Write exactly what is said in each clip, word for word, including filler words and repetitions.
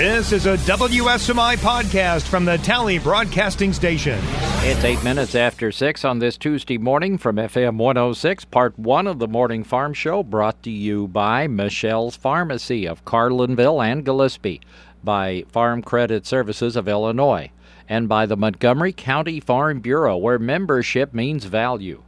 This is a W S M I podcast from the Tally Broadcasting Station. It's eight minutes after six on this Tuesday morning from F M one oh six, part one of the Morning Farm Show, brought to you by Michelle's Pharmacy of Carlinville and Gillespie, by Farm Credit Services of Illinois, and by the Montgomery County Farm Bureau, where membership means value.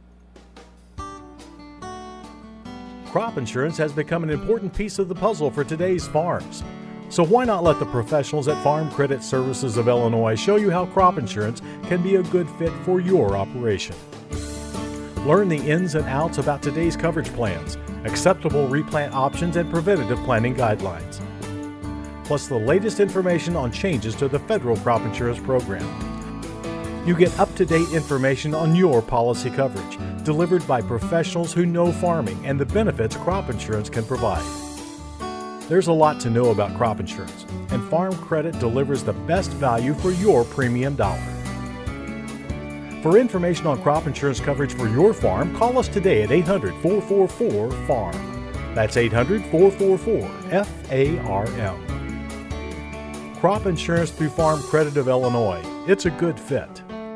Crop insurance has become an important piece of the puzzle for today's farms. So why not let the professionals at Farm Credit Services of Illinois show you how crop insurance can be a good fit for your operation. Learn the ins and outs about today's coverage plans, acceptable replant options, and preventative planning guidelines. Plus the latest information on changes to the federal crop insurance program. You get up-to-date information on your policy coverage, delivered by professionals who know farming and the benefits crop insurance can provide. There's a lot to know about crop insurance, and Farm Credit delivers the best value for your premium dollar. For information on crop insurance coverage for your farm, call us today at eight hundred, four four four, farm. That's eight hundred, four four four, F A R M. Crop insurance through Farm Credit of Illinois. It's a good fit.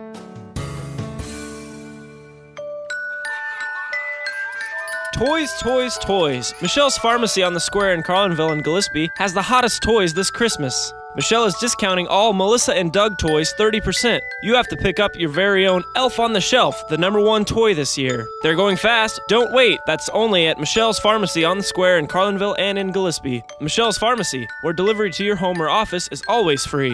Toys, toys, toys. Michelle's Pharmacy on the Square in Carlinville and Gillespie has the hottest toys this Christmas. Michelle is discounting all Melissa and Doug toys thirty percent. You have to pick up your very own Elf on the Shelf, the number one toy this year. They're going fast. Don't wait. That's only at Michelle's Pharmacy on the Square in Carlinville and in Gillespie. Michelle's Pharmacy, where delivery to your home or office is always free.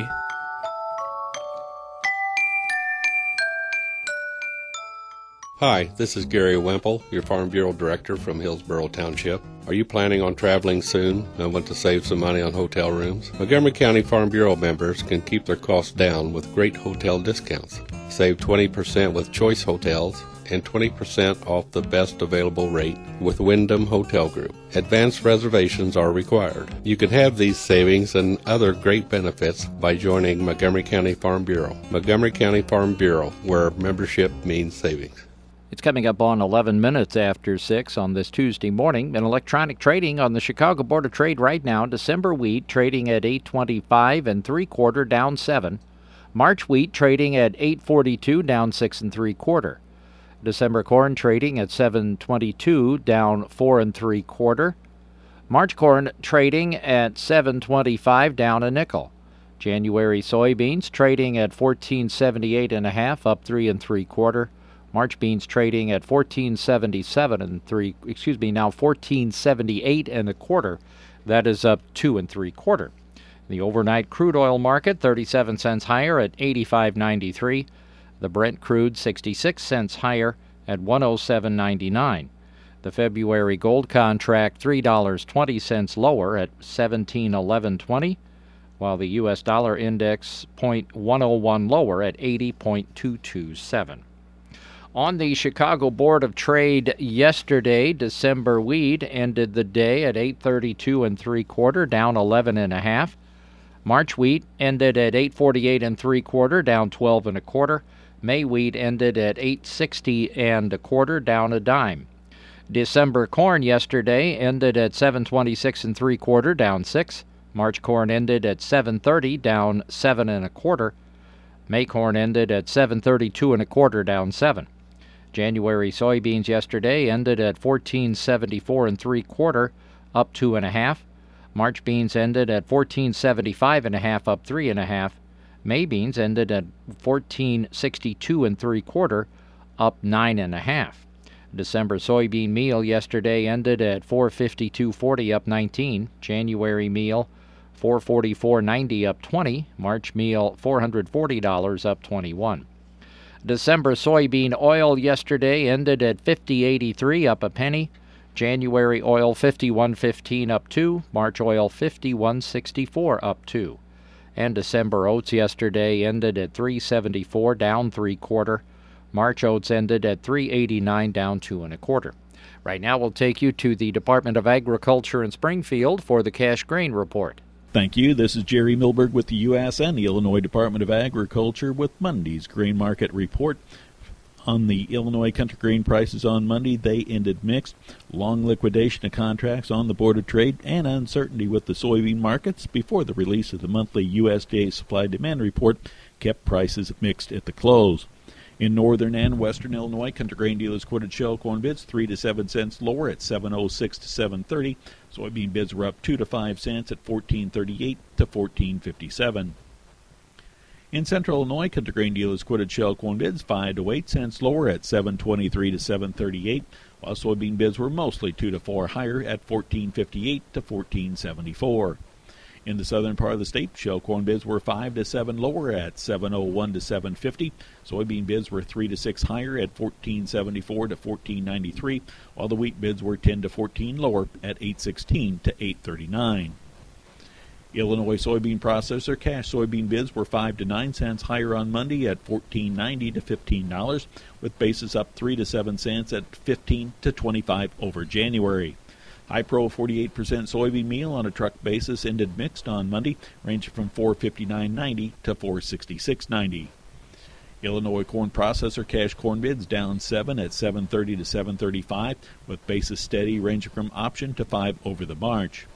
Hi, this is Gary Wemple, your Farm Bureau Director from Hillsborough Township. Are you planning on traveling soon and want to save some money on hotel rooms? Montgomery County Farm Bureau members can keep their costs down with great hotel discounts. Save twenty percent with Choice Hotels and twenty percent off the best available rate with Wyndham Hotel Group. Advanced reservations are required. You can have these savings and other great benefits by joining Montgomery County Farm Bureau. Montgomery County Farm Bureau, where membership means savings. It's coming up on eleven minutes after six on this Tuesday morning. In electronic trading on the Chicago Board of Trade right now, December wheat trading at eight twenty-five and three quarter, down seven. March wheat trading at eight forty-two, down six and three quarter. December corn trading at seven twenty-two, down four and three quarter. March corn trading at seven twenty-five, down a nickel. January soybeans trading at fourteen seventy-eight and a half, up three and three quarter. March beans trading at fourteen seventy-seven and three, excuse me, now fourteen seventy-eight and a quarter. That is up two and three quarter. The overnight crude oil market thirty-seven cents higher at eighty-five ninety-three. The Brent crude sixty-six cents higher at one oh seven ninety-nine. The February gold contract three dollars and twenty cents lower at seventeen eleven twenty, while the U S dollar index zero point one oh one lower at eighty point two two seven. On the Chicago Board of Trade yesterday, December wheat ended the day at eight thirty-two and three quarter, down eleven and a half. March wheat ended at eight forty-eight and three quarter, down twelve and a quarter. May wheat ended at eight sixty and a quarter, down a dime. December corn yesterday ended at seven twenty-six and three quarter, down six. March corn ended at seven thirty, down seven and a quarter. May corn ended at seven thirty-two and a quarter, down seven. January soybeans yesterday ended at fourteen seventy-four and three quarter, up two and a half. March beans ended at fourteen seventy-five and a half, up three and a half. May beans ended at fourteen sixty-two and three quarter, up nine and a half. December soybean meal yesterday ended at four fifty-two forty, up nineteen. January meal four forty-four ninety, up twenty. March meal four hundred forty dollars, up twenty-one. December soybean oil yesterday ended at fifty eighty-three, up a penny. January oil fifty-one fifteen, up two. March oil fifty-one sixty-four, up two. And December oats yesterday ended at three seventy-four, down three quarter. March oats ended at three eighty-nine, down two and a quarter. Right now we'll take you to the Department of Agriculture in Springfield for the cash grain report. Thank you. This is Jerry Milberg with the U S and the Illinois Department of Agriculture with Monday's Grain Market Report. On the Illinois country grain prices on Monday, they ended mixed. Long liquidation of contracts on the Board of Trade and uncertainty with the soybean markets before the release of the monthly U S D A supply-demand report kept prices mixed at the close. In northern and western Illinois, country grain dealers quoted shell corn bids three to seven cents lower at seven oh six to seven thirty. Soybean bids were up two to five cents at fourteen thirty-eight to fourteen fifty-seven. In central Illinois, country grain dealers quoted shell corn bids five to eight cents lower at seven twenty-three to seven thirty-eight, while soybean bids were mostly two to four higher at fourteen fifty-eight to fourteen seventy-four. In the southern part of the state, shell corn bids were five to seven lower at seven oh one to seven fifty. Soybean bids were three to six higher at fourteen seventy-four to fourteen ninety-three, while the wheat bids were ten to fourteen lower at eight sixteen to eight thirty-nine. Illinois soybean processor cash soybean bids were five to nine cents higher on Monday at fourteen ninety to fifteen dollars, with basis up three to seven cents at fifteen to twenty-five over January. High Pro forty-eight percent soybean meal on a truck basis ended mixed on Monday, ranging from four fifty-nine ninety to four sixty-six ninety. Illinois corn processor cash corn bids down seven at seven thirty to seven thirty-five, with basis steady ranging from option to five over the March.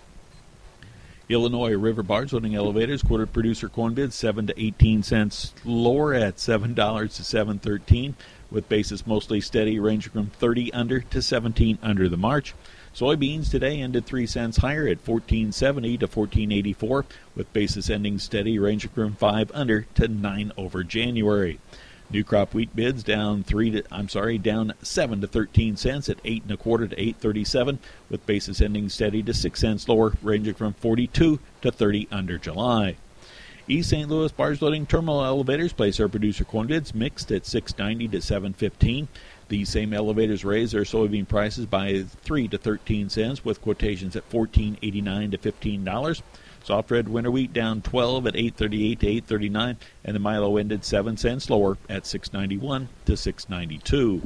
Illinois river barge loading elevators quoted producer corn bids seven to eighteen cents lower at seven dollars to seven thirteen, with basis mostly steady ranging from thirty under to seventeen under the March. Soybeans today ended three cents higher at fourteen seventy to fourteen eighty-four, with basis ending steady ranging from five under to nine over January. New crop wheat bids down three to I'm sorry down seven to thirteen cents at eight and a quarter to eight thirty-seven, with basis ending steady to six cents lower, ranging from forty-two to thirty under July. East Saint Louis barge loading terminal elevators place their producer corn bids mixed at six ninety to seven fifteen. These same elevators raised their soybean prices by three to thirteen cents, with quotations at fourteen eighty-nine to fifteen dollars. Soft red winter wheat down twelve at eight thirty-eight to eight thirty-nine, and the Milo ended seven cents lower at six ninety-one to six ninety-two.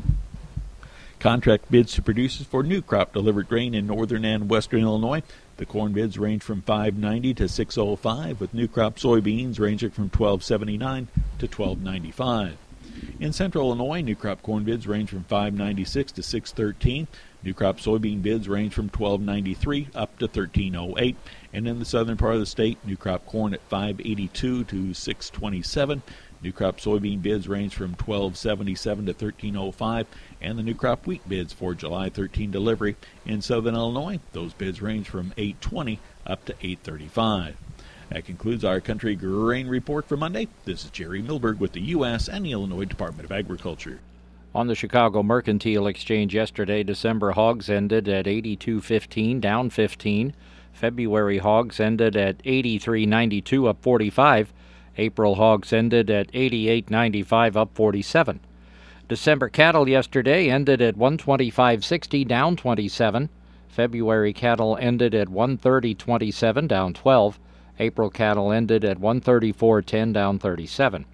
Contract bids to producers for new crop delivered grain in northern and western Illinois. The corn bids range from five ninety to six oh five, with new crop soybeans ranging from twelve seventy-nine to twelve ninety-five. In central Illinois, new crop corn bids range from five ninety-six to six thirteen. New crop soybean bids range from twelve ninety-three up to thirteen oh eight. And in the southern part of the state, new crop corn at five eighty-two to six twenty-seven. New crop soybean bids range from twelve seventy-seven to thirteen oh five. And the new crop wheat bids for July thirteenth delivery in southern Illinois, those bids range from eight twenty up to eight thirty-five. That concludes our country grain report for Monday. This is Jerry Milberg with the U S and the Illinois Department of Agriculture. On the Chicago Mercantile Exchange yesterday, December hogs ended at eighty-two fifteen, down fifteen. February hogs ended at eighty-three ninety-two, up forty-five. April hogs ended at eighty-eight ninety-five, up forty-seven. December cattle yesterday ended at one twenty-five sixty, down twenty-seven. February cattle ended at one thirty twenty-seven, down twelve. April cattle ended at one thirty-four ten, down thirty-seven.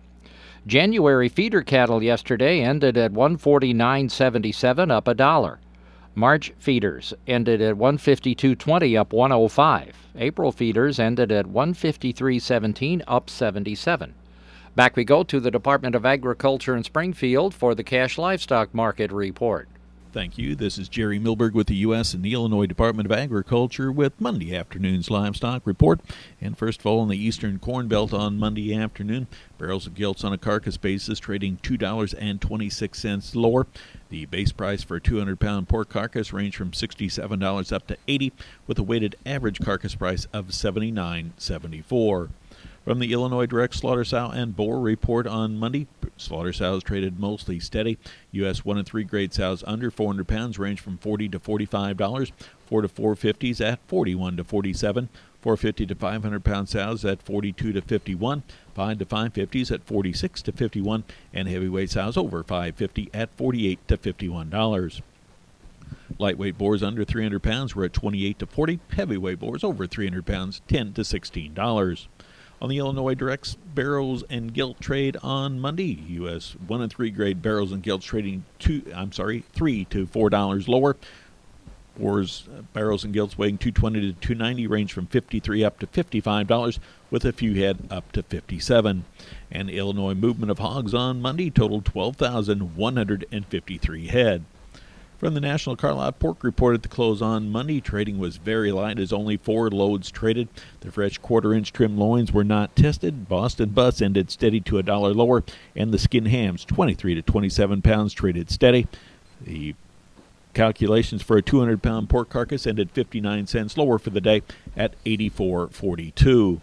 January feeder cattle yesterday ended at one forty-nine seventy-seven, up a dollar. March feeders ended at one fifty-two twenty, up one oh five. April feeders ended at one fifty-three seventeen, up seventy-seven. Back we go to the Department of Agriculture in Springfield for the cash livestock market report. Thank you. This is Jerry Milberg with the U S and the Illinois Department of Agriculture with Monday afternoon's livestock report. And first of all, in the eastern corn belt on Monday afternoon, barrels of gilts on a carcass basis trading two dollars and twenty-six cents lower. The base price for a two hundred pound pork carcass ranged from sixty-seven dollars up to eighty dollars, with a weighted average carcass price of seventy-nine seventy-four. From the Illinois Direct Slaughter Sow and Boar report on Monday, slaughter sows traded mostly steady. U S one and three grade sows under four hundred pounds range from forty to forty-five dollars. four to four fifties at forty-one to forty-seven. four fifty to five hundred pound sows at forty-two to fifty-one. five to five fifties at forty-six to fifty-one. And heavyweight sows over five fifty at forty-eight to fifty-one dollars. Lightweight boars under three hundred pounds were at twenty-eight to forty. Heavyweight boars over three hundred pounds, ten to sixteen dollars. On the Illinois Directs barrels and gilt trade on Monday, U S one and three grade barrels and gilts trading two, I'm sorry, three to four dollars lower. Boars, uh, barrels, and gilts weighing two twenty to two ninety range from fifty-three up to fifty-five dollars, with a few head up to fifty-seven. And Illinois movement of hogs on Monday totaled twelve thousand one hundred fifty-three head. From the National Carlisle Pork Report at the close on Monday, trading was very light as only four loads traded. The fresh quarter-inch trim loins were not tested. Boston butts ended steady to a dollar lower, and the skin hams, twenty-three to twenty-seven pounds, traded steady. The calculations for a two hundred pound pork carcass ended fifty-nine cents lower for the day at eighty-four forty-two.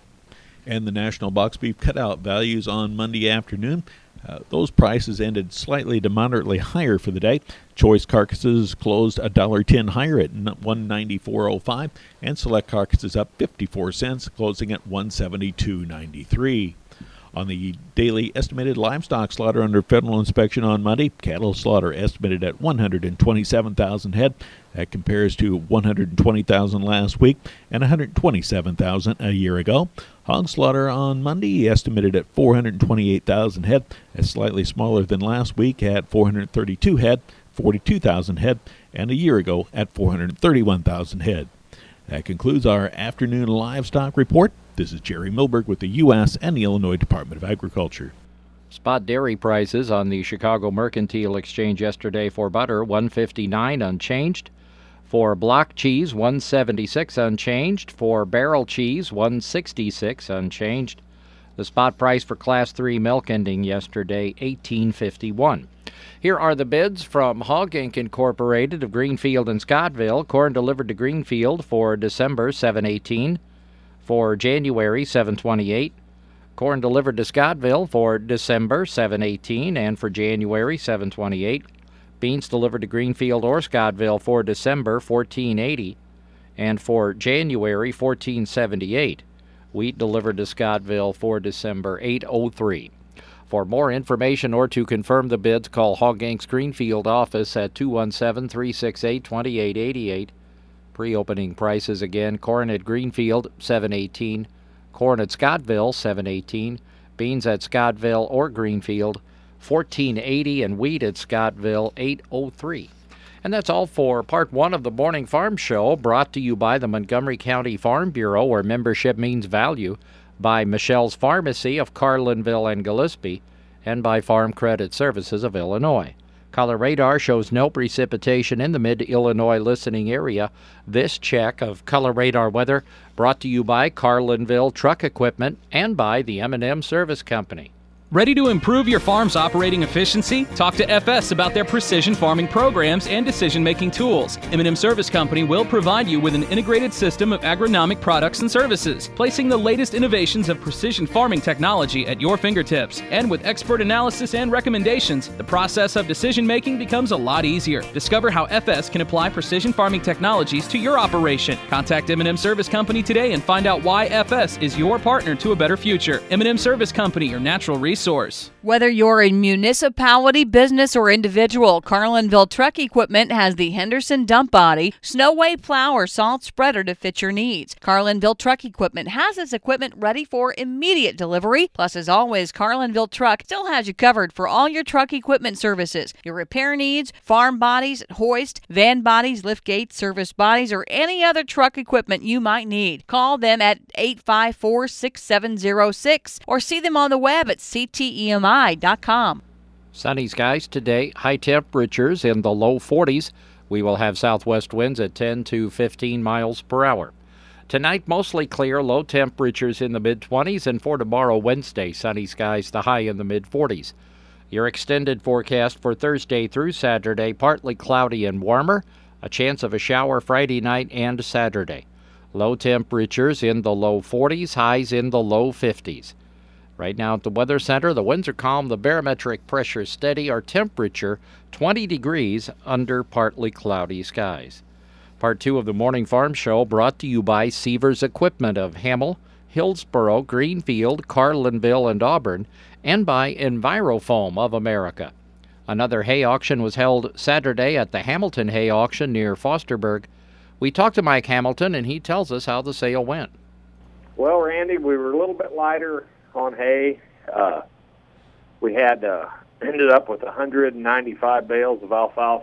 And the national box beef cutout values on Monday afternoon, Uh, those prices ended slightly to moderately higher for the day. Choice carcasses closed one dollar ten higher at one ninety-four oh five, and select carcasses up fifty-four cents, closing at one seventy-two ninety-three. On the daily estimated livestock slaughter under federal inspection on Monday, cattle slaughter estimated at one hundred twenty-seven thousand head. That compares to one hundred twenty thousand last week and one hundred twenty-seven thousand a year ago. Hog slaughter on Monday estimated at four hundred twenty-eight thousand head. That's slightly smaller than last week at four hundred thirty-two head, forty-two thousand head, and a year ago at four hundred thirty-one thousand head. That concludes our afternoon livestock report. This is Jerry Milberg with the U S and the Illinois Department of Agriculture. Spot dairy prices on the Chicago Mercantile Exchange yesterday for butter, one fifty-nine unchanged. For block cheese, one seventy-six unchanged. For barrel cheese, one sixty-six unchanged. The spot price for Class three milk ending yesterday, eighteen fifty-one. Here are the bids from Hog Incorporated. Incorporated of Greenfield and Scottville. Corn delivered to Greenfield for December, seven eighteen. For January, seven twenty-eight. Corn delivered to Scottville for December, seven eighteen, and for January, seven twenty-eight. Beans delivered to Greenfield or Scottville for December, fourteen eighty, and for January, fourteen seventy-eight. Wheat delivered to Scottville for December, eight oh three. For more information or to confirm the bids, call Hog Incorporated's Greenfield office at two one seven, three six eight, two eight eight eight. Pre-opening prices again: corn at Greenfield, seven eighteen. Corn at Scottville, seven eighteen. Beans at Scottville or Greenfield, fourteen eighty, and wheat at Scottville, eight oh three. And that's all for part one of the Morning Farm Show, brought to you by the Montgomery County Farm Bureau, where membership means value, by Michelle's Pharmacy of Carlinville and Gillespie, and by Farm Credit Services of Illinois. Color radar shows no precipitation in the mid-Illinois listening area. This check of color radar weather brought to you by Carlinville Truck Equipment and by the M and M Service Company. Ready to improve your farm's operating efficiency? Talk to F S about their precision farming programs and decision-making tools. M and M Service Company will provide you with an integrated system of agronomic products and services, placing the latest innovations of precision farming technology at your fingertips. And with expert analysis and recommendations, the process of decision-making becomes a lot easier. Discover how F S can apply precision farming technologies to your operation. Contact M and M Service Company today and find out why F S is your partner to a better future. M and M Service Company, your natural resource. Source. Whether you're a municipality, business, or individual, Carlinville Truck Equipment has the Henderson dump body, Snowway plow, or salt spreader to fit your needs. Carlinville Truck Equipment has its equipment ready for immediate delivery. Plus, as always, Carlinville Truck still has you covered for all your truck equipment services. Your repair needs, farm bodies, hoist, van bodies, lift gates, service bodies, or any other truck equipment you might need. Call them at eight five four, six seven zero six or see them on the web at c t e m i dot com. Sunny skies today, high temperatures in the low forties. We will have southwest winds at ten to fifteen miles per hour. Tonight, mostly clear, low temperatures in the mid-twenties, and for tomorrow, Wednesday, sunny skies, the high in the mid-forties. Your extended forecast for Thursday through Saturday, partly cloudy and warmer, a chance of a shower Friday night and Saturday. Low temperatures in the low forties, highs in the low fifties. Right now at the Weather Center, the winds are calm, the barometric pressure steady, our temperature twenty degrees under partly cloudy skies. Part two of the Morning Farm Show brought to you by Seavers Equipment of Hamel, Hillsboro, Greenfield, Carlinville, and Auburn, and by Envirofoam of America. Another hay auction was held Saturday at the Hamilton Hay Auction near Fosterburg. We talked to Mike Hamilton, and he tells us how the sale went. Well, Randy, we were a little bit lighter on hay. Uh, we had uh, ended up with one hundred ninety-five bales of alfalfa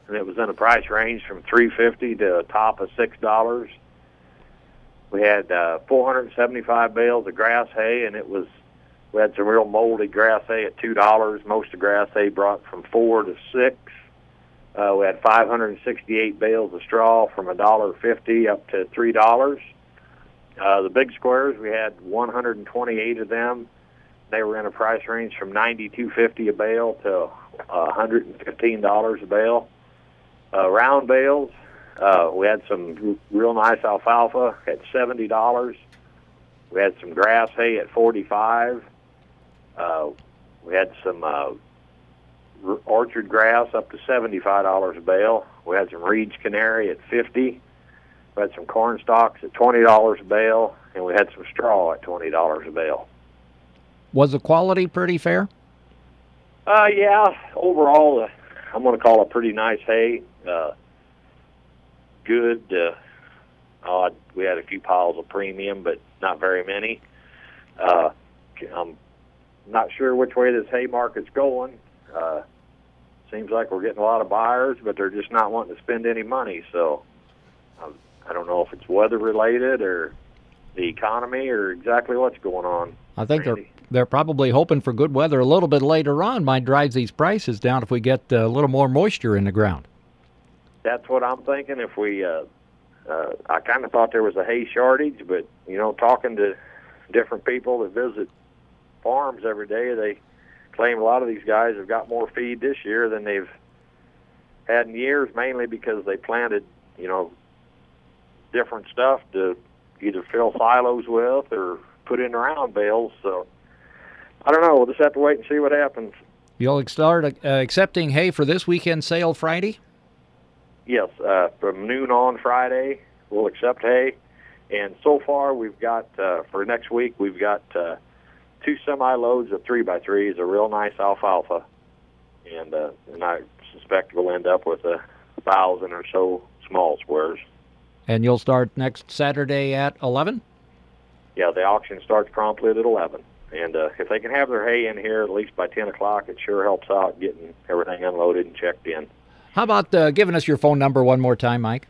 and it was in a price range from three fifty to a top of six dollars. We had uh, four hundred seventy-five bales of grass hay, and it was we had some real moldy grass hay at two dollars. Most of the grass hay brought from four to six. Uh, we had five hundred sixty-eight bales of straw from a dollar fifty up to three dollars. Uh, the big squares, we had one hundred twenty-eight of them. They were in a price range from ninety-two fifty a bale to uh, one hundred fifteen dollars a bale. Uh, round bales, uh, we had some real nice alfalfa at seventy dollars. We had some grass hay at forty-five dollars. Uh, we had some uh, orchard grass up to seventy-five dollars a bale. We had some Reed's Canary at fifty dollars. We had some corn stalks at twenty dollars a bale, and we had some straw at twenty dollars a bale. Was the quality pretty fair? Uh, yeah, overall, uh, I'm going to call it pretty nice hay. Uh, good. Uh, odd. We had a few piles of premium, but not very many. Uh, I'm not sure which way this hay market's going. Uh, seems like we're getting a lot of buyers, but they're just not wanting to spend any money. So um, I don't know if it's weather related or the economy or exactly what's going on. I think Randy. they're they're probably hoping for good weather a little bit later on. Might drive these prices down if we get a little more moisture in the ground. That's what I'm thinking. If we, uh, uh, I kind of thought there was a hay shortage, but you know, talking to different people that visit farms every day, they claim a lot of these guys have got more feed this year than they've had in years, mainly because they planted, you know, different stuff to either fill silos with or put in round bales. So I don't know. We'll just have to wait and see what happens. You'll start uh, accepting hay for this weekend sale Friday? Yes, uh, from noon on Friday, we'll accept hay. And so far, we've got, uh, for next week, we've got uh, two semi-loads of three by threes, a real nice alfalfa. And, uh, and I suspect we'll end up with a thousand or so small squares. And you'll start next Saturday at eleven? Yeah, the auction starts promptly at eleven. And uh, if they can have their hay in here at least by ten o'clock, it sure helps out getting everything unloaded and checked in. How about uh, giving us your phone number one more time, Mike?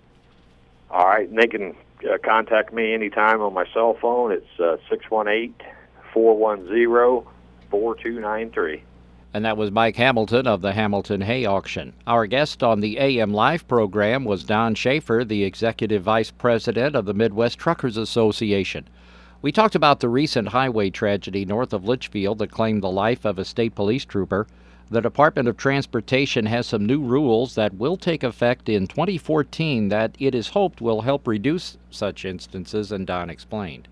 All right, and they can uh, contact me anytime on my cell phone. It's uh, six one eight, four one zero, four two nine three. And that was Mike Hamilton of the Hamilton Hay Auction. Our guest on the A M Live program was Don Schaefer, the Executive Vice President of the Midwest Truckers Association. We talked about the recent highway tragedy north of Litchfield that claimed the life of a state police trooper. The Department of Transportation has some new rules that will take effect in twenty fourteen that it is hoped will help reduce such instances, and Don explained.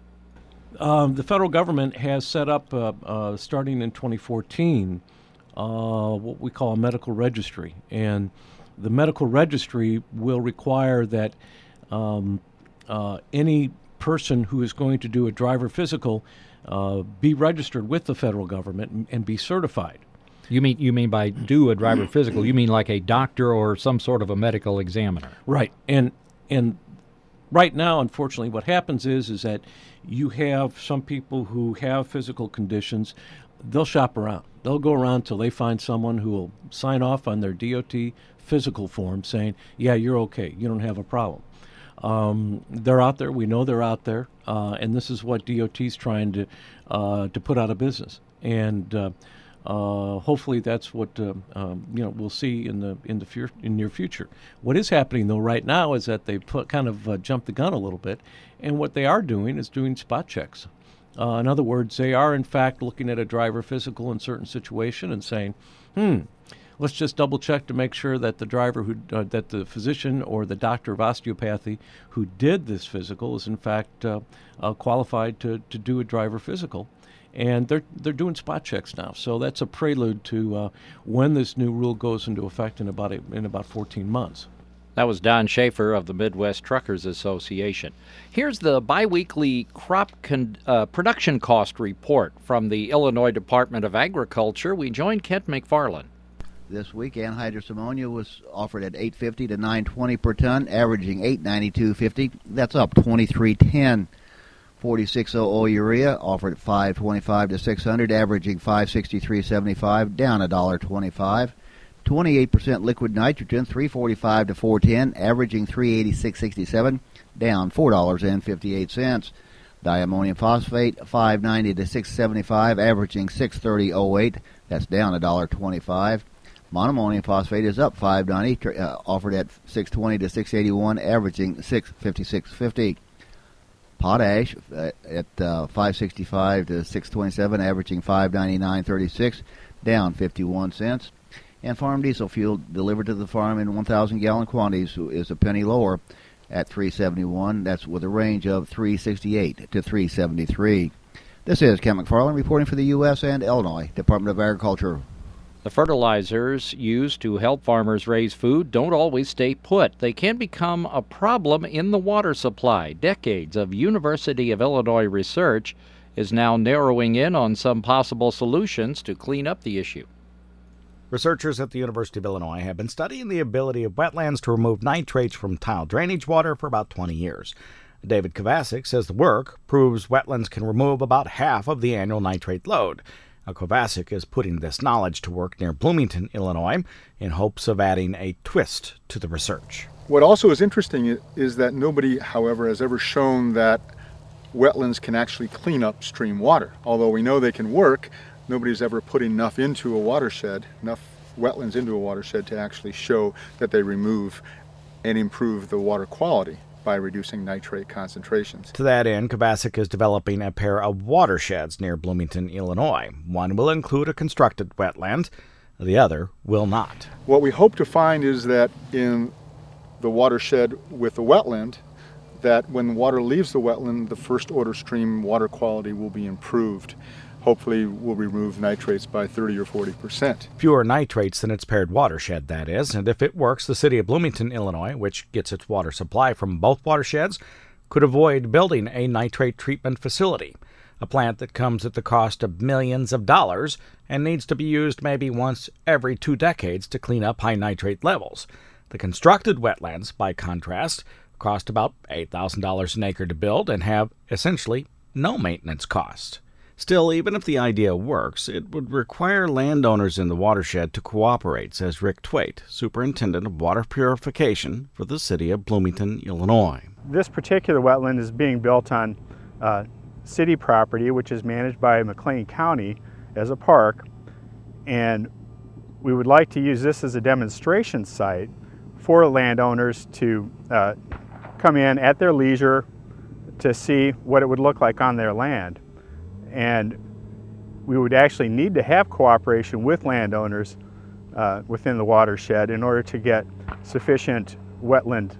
Um, the federal government has set up, uh, uh, starting in twenty fourteen, uh, what we call a medical registry. And the medical registry will require that um, uh, any person who is going to do a driver physical uh, be registered with the federal government and, and be certified. You mean you mean by do a driver physical, you mean like a doctor or some sort of a medical examiner? Right. And and right now, unfortunately, what happens is is that you have some people who have physical conditions. They'll shop around. They'll go around till they find someone who will sign off on their D O T physical form saying, yeah, you're okay. You don't have a problem. Um, they're out there. We know they're out there. Uh, and this is what D O T's trying to uh, to put out of business. And uh, uh, hopefully that's what uh, um, you know we'll see in the in the fu- in near future. What is happening though right now is that they put kind of uh, jumped the gun a little bit, and what they are doing is doing spot checks. Uh, in other words, they are in fact looking at a driver physical in certain situation and saying, "Hmm, let's just double check to make sure that the driver who uh, that the physician or the doctor of osteopathy who did this physical is in fact uh, uh, qualified to, to do a driver physical." And they're they're doing spot checks now, so that's a prelude to uh, when this new rule goes into effect in about a, in about fourteen months. That was Don Schaefer of the Midwest Truckers Association. Here's the biweekly crop con- uh, production cost report from the Illinois Department of Agriculture. We joined Kent McFarland. This week, anhydrous ammonia was offered at eight fifty to nine twenty per ton, averaging eight ninety-two fifty. That's up twenty-three ten. forty-six oh oh urea offered at five twenty-five to six hundred, averaging five sixty-three seventy-five, down one dollar twenty-five. twenty-eight percent liquid nitrogen, three forty-five to four ten, averaging three eighty-six sixty-seven, down four dollars and fifty-eight cents. Diammonium phosphate, five ninety to six seventy-five, averaging six thirty oh eight. That's down one dollar twenty-five. Monoammonium phosphate is up five ninety, uh, offered at six twenty to six eighty-one, averaging six fifty-six fifty. Potash uh, at uh, five sixty-five to six twenty-seven, averaging five ninety-nine thirty-six, down fifty-one cents. And farm diesel fuel delivered to the farm in one thousand gallon quantities is a penny lower at three seventy-one. That's with a range of three sixty-eight to three seventy-three. This is Ken McFarland reporting for the U S and Illinois Department of Agriculture. The fertilizers used to help farmers raise food don't always stay put. They can become a problem in the water supply. Decades of University of Illinois research is now narrowing in on some possible solutions to clean up the issue. Researchers at the University of Illinois have been studying the ability of wetlands to remove nitrates from tile drainage water for about twenty years. David Kovacic says the work proves wetlands can remove about half of the annual nitrate load. Now, Kovacic is putting this knowledge to work near Bloomington, Illinois, in hopes of adding a twist to the research. What also is interesting is that nobody, however, has ever shown that wetlands can actually clean up stream water. Although we know they can work, nobody's ever put enough into a watershed, enough wetlands into a watershed to actually show that they remove and improve the water quality by reducing nitrate concentrations. To that end, Kovacic is developing a pair of watersheds near Bloomington, Illinois. One will include a constructed wetland, the other will not. What we hope to find is that in the watershed with the wetland, that when water leaves the wetland, the first order stream water quality will be improved. Hopefully we'll remove nitrates by thirty or forty percent. Fewer nitrates than its paired watershed, that is, and if it works, the city of Bloomington, Illinois, which gets its water supply from both watersheds, could avoid building a nitrate treatment facility, a plant that comes at the cost of millions of dollars and needs to be used maybe once every two decades to clean up high nitrate levels. The constructed wetlands, by contrast, cost about eight thousand dollars an acre to build and have essentially no maintenance cost. Still, even if the idea works, it would require landowners in the watershed to cooperate, says Rick Twait, Superintendent of Water Purification for the city of Bloomington, Illinois. This particular wetland is being built on uh, city property, which is managed by McLean County as a park, and we would like to use this as a demonstration site for landowners to uh, come in at their leisure to see what it would look like on their land. And we would actually need to have cooperation with landowners uh, within the watershed in order to get sufficient wetland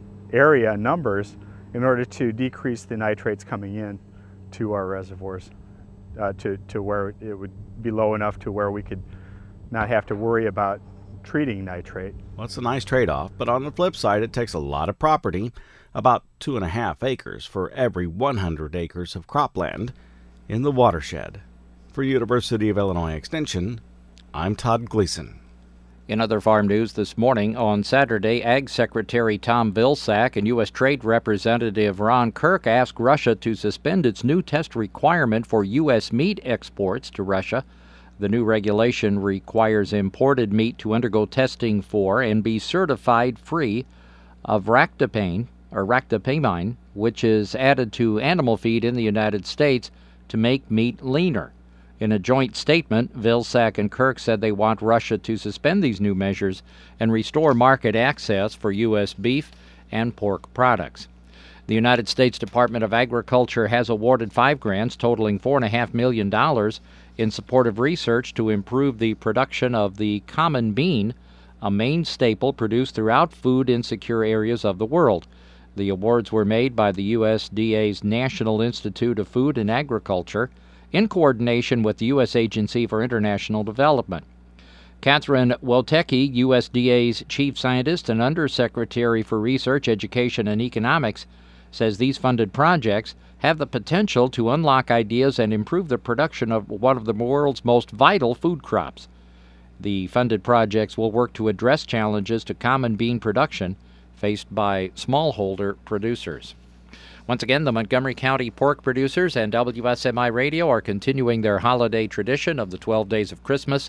area numbers in order to decrease the nitrates coming in to our reservoirs uh, to, to where it would be low enough to where we could not have to worry about treating nitrate. Well, it's a nice trade-off, but on the flip side, it takes a lot of property, about two and a half acres for every one hundred acres of cropland in the watershed. For University of Illinois Extension, I'm Todd Gleason. In other farm news this morning, on Saturday, Ag Secretary Tom Vilsack and U S Trade Representative Ron Kirk asked Russia to suspend its new test requirement for U S meat exports to Russia. The new regulation requires imported meat to undergo testing for and be certified free of ractopamine, or ractopamine, which is added to animal feed in the United States to make meat leaner. In a joint statement, Vilsack and Kirk said they want Russia to suspend these new measures and restore market access for U S beef and pork products. The United States Department of Agriculture has awarded five grants totaling four point five million dollars in support of research to improve the production of the common bean, a main staple produced throughout food-insecure areas of the world. The awards were made by the U S D A's National Institute of Food and Agriculture in coordination with the U S Agency for International Development. Catherine Wotecki, U S D A's Chief Scientist and Undersecretary for Research, Education, and Economics, says these funded projects have the potential to unlock ideas and improve the production of one of the world's most vital food crops. The funded projects will work to address challenges to common bean production faced by smallholder producers. Once again, the Montgomery County pork producers and W S M I Radio are continuing their holiday tradition of the twelve Days of Christmas.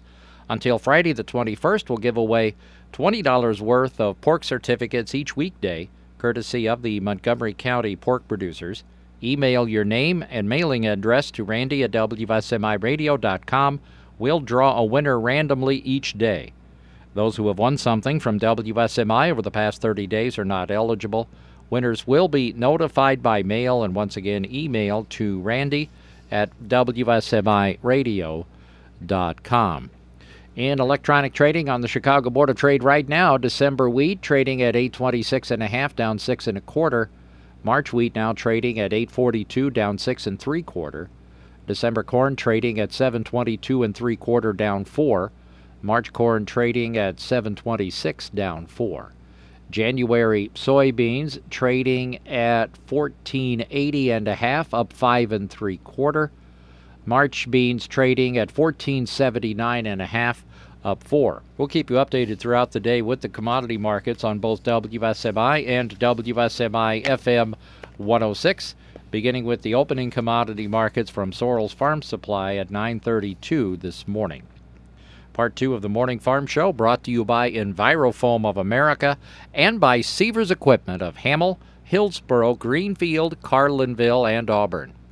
Until Friday the twenty-first, we'll give away twenty dollars worth of pork certificates each weekday, courtesy of the Montgomery County pork producers. Email your name and mailing address to Randy at W S M I radio dot com. We'll draw a winner randomly each day. Those who have won something from W S M I over the past thirty days are not eligible. Winners will be notified by mail and once again email to Randy at W S M I radio dot com. In electronic trading on the Chicago Board of Trade right now, December wheat trading at eight twenty-six and a half, down six and a quarter. March wheat now trading at eight forty-two, down six and three quarter. December corn trading at seven twenty-two and three quarter, down four. March corn trading at seven twenty-six, down four. January soybeans trading at fourteen eighty and a half, up five and three quarter. March beans trading at fourteen seventy-nine and a half, up four. We'll keep you updated throughout the day with the commodity markets on both W S M I and W S M I F M one oh six, beginning with the opening commodity markets from Sorrells Farm Supply at nine thirty-two this morning. Part two of the Morning Farm Show brought to you by Envirofoam of America and by Seavers Equipment of Hamel, Hillsboro, Greenfield, Carlinville, and Auburn.